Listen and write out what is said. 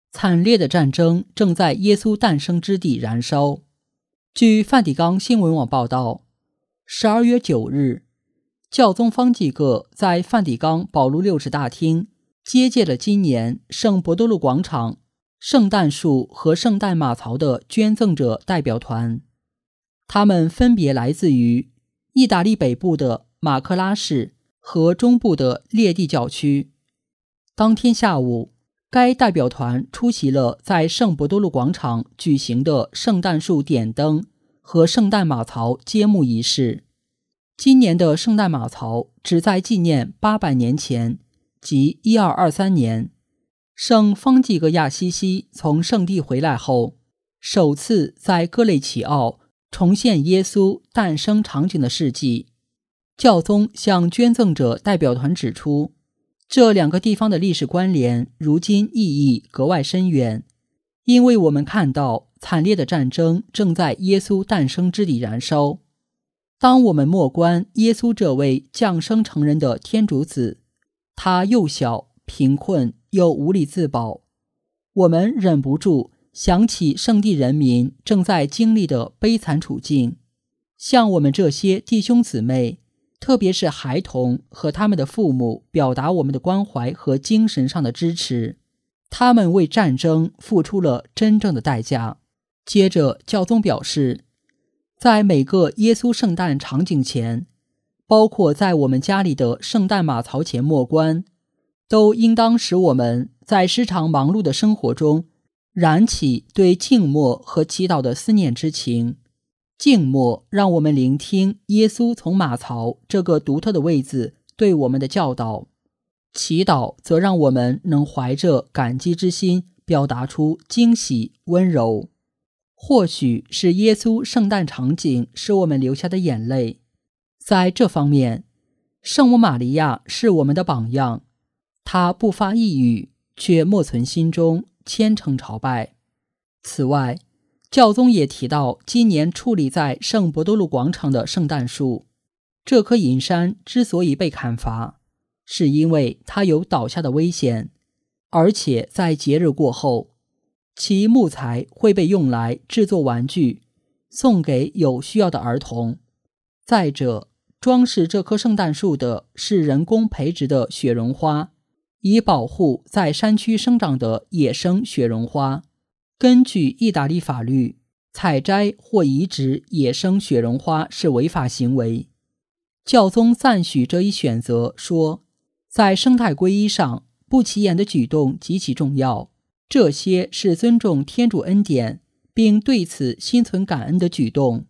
惨烈的战争正在耶稣诞生之地燃烧。据梵蒂冈新闻网报道，12月9日，教宗方济各在梵蒂冈保禄六世大厅接见了今年圣伯多禄广场圣诞树和圣诞马槽的捐赠者代表团。他们分别来自于意大利北部的马克拉市和中部的列地教区。当天下午，该代表团出席了在圣伯多禄广场举行的圣诞树点灯和圣诞马槽揭幕仪式。今年的圣诞马槽旨在纪念800年前，即1223年，圣方济各亚西西从圣地回来后，首次在戈雷奇奥重现耶稣诞生场景的事迹。教宗向捐赠者代表团指出，这两个地方的历史关联如今意义格外深远，因为我们看到惨烈的战争正在耶稣诞生之地燃烧。当我们默观耶稣这位降生成人的天主子，他幼小、贫困又无力自保，我们忍不住想起圣地人民正在经历的悲惨处境，向我们这些弟兄姊妹，特别是孩童和他们的父母，表达我们的关怀和精神上的支持。他们为战争付出了真正的代价。接着，教宗表示，在每个耶稣圣诞场景前，包括在我们家里的圣诞马槽前默观，都应当使我们在时常忙碌的生活中燃起对静默和祈祷的思念之情。静默让我们聆听耶稣从马槽这个独特的位置对我们的教导，祈祷则让我们能怀着感激之心表达出惊喜、温柔。或许是耶稣圣诞场景使我们流下的眼泪。在这方面，圣母玛利亚是我们的榜样，她不发一语，却默存心中，虔诚朝拜。此外，教宗也提到今年矗立在圣伯多禄广场的圣诞树。这棵银杉之所以被砍伐，是因为它有倒下的危险，而且在节日过后，其木材会被用来制作玩具，送给有需要的儿童。再者，装饰这棵圣诞树的是人工培植的雪绒花，以保护在山区生长的野生雪绒花。根据意大利法律，采摘或移植野生雪绒花是违法行为。教宗赞许这一选择，说，在生态皈依上，不起眼的举动极其重要，这些是尊重天主恩典并对此心存感恩的举动。